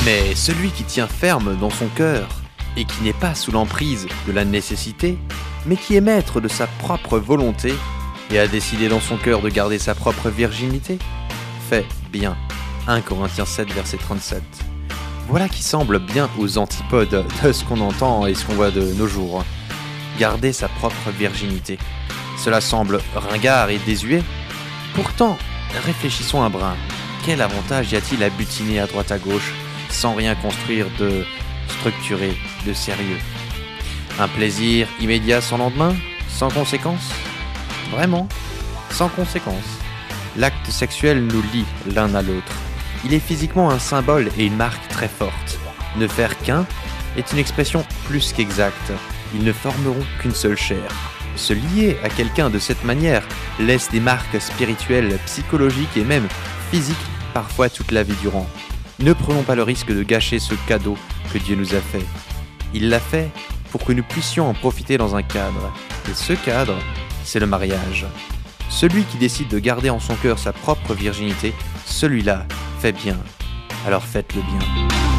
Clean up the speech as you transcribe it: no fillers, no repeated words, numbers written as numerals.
Mais celui qui tient ferme dans son cœur, et qui n'est pas sous l'emprise de la nécessité, mais qui est maître de sa propre volonté, et a décidé dans son cœur de garder sa propre virginité, fait bien. 1 Corinthiens 7, verset 37. Voilà qui semble bien aux antipodes de ce qu'on entend et ce qu'on voit de nos jours. Garder sa propre virginité. Cela semble ringard et désuet. Pourtant, réfléchissons un brin. Quel avantage y a-t-il à butiner à droite à gauche sans rien construire de structuré, de sérieux? Un plaisir immédiat sans lendemain? Sans conséquence? Vraiment? Sans conséquence. L'acte sexuel nous lie l'un à l'autre. Il est physiquement un symbole et une marque très forte. Ne faire qu'un est une expression plus qu'exacte. Ils ne formeront qu'une seule chair. Se lier à quelqu'un de cette manière laisse des marques spirituelles, psychologiques et même physiques parfois toute la vie durant. Ne prenons pas le risque de gâcher ce cadeau que Dieu nous a fait. Il l'a fait pour que nous puissions en profiter dans un cadre. Et ce cadre, c'est le mariage. Celui qui décide de garder en son cœur sa propre virginité, celui-là fait bien. Alors faites le bien.